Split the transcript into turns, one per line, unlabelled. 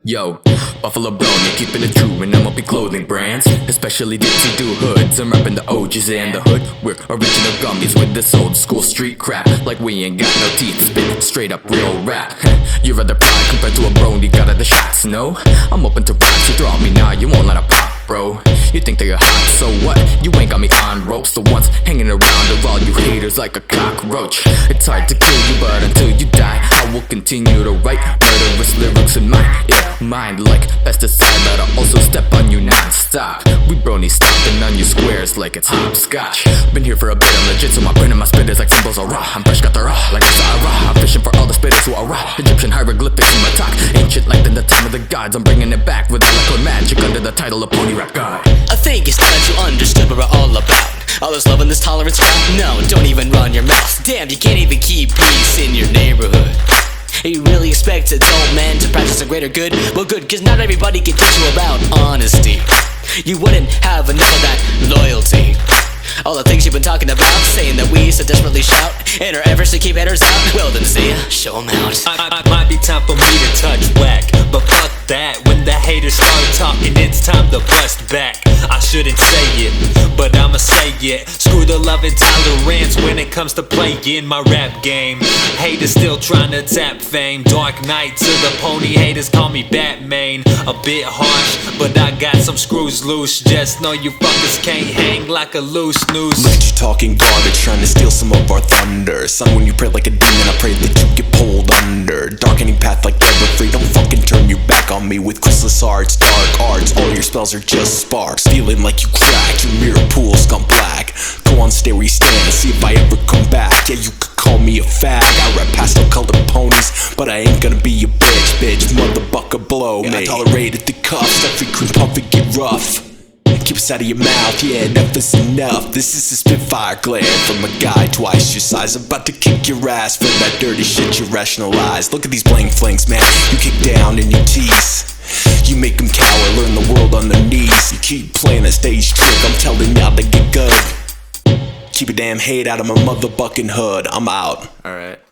Yo, Buffalo Brony, keeping it true and I'm up in clothing brands, especially dipsy-do hoods. I'm repping the OGs and the hood. We're original gummies with this old school street crap. Like we ain't got no teeth, spit straight up real rap. Your other pride compared to a brony, got other shots, no? I'm open to rocks, you throw at me now, you won't let a pop, bro. You think that you're hot, so what? You ain't got me on ropes. The ones hanging around are all you haters like a cockroach. It's hard to kill you, but until you die, I will continue to write murderous lyrics in my mind like pesticide that'll also step on you non-stop. We bronies stomping on your squares like it's hopscotch. Been here for a bit, I'm legit, so my brain and my spit is like symbols are raw. I'm fresh, got the raw, like a Sahara. I'm fishing for all the spitters who are raw. Egyptian hieroglyphics in my talk, ancient like in the time of the gods. I'm bringing it back with eloquent magic under the title of Pony Rap God.
I think it's time you understood what we're all about. All this love and this tolerance, no, don't even run your mouth. Damn, you can't even keep peace in your neighborhood. You really expect adult men to practice a greater good? Well good, cause not everybody can teach you about honesty. You wouldn't have enough of that loyalty. All the things you've been talking about, saying that we so desperately shout in our efforts to keep haters out. Well then see ya, show 'em out.
I might be time for me to touch whack, but fuck that. When the haters start talking, it's time to bust back. I shouldn't say it, but I'ma say it. Screw the love and tolerance when it comes to playing my rap game. Haters still trying to tap fame. Dark Knight to the pony haters call me Batman. A bit harsh, but I got some screws loose. Just know you fuckers can't hang like a loose noose.
Look at you talking garbage, trying to steal some of our thunder. Son, when you pray like a demon, I pray that you get pulled under. Darkening path like Everfree, don't fucking turn your back on me with chrysalis arts, dark arts. All your spells are just sparks, feeling like you cracked. Your mirror pool's gone black. Go on, stay where you stand and see if I ever come back. Yeah, you could call me a fag, I rap pastel colored ponies, but I ain't gonna be your bitch, motherfucker blow me. And I tolerated the cuffs, every cream puff it get rough. Keep us out of your mouth, yeah, enough is enough. This is a spitfire glare from a guy twice your size, about to kick your ass for that dirty shit you rationalize. Look at these blank flanks, man, you kick down and you tease. You make them cower, learn the world on their knees. You keep playing a stage trick, I'm telling y'all to get good. Keep a damn hate out of my motherfucking hood, I'm out.
Alright.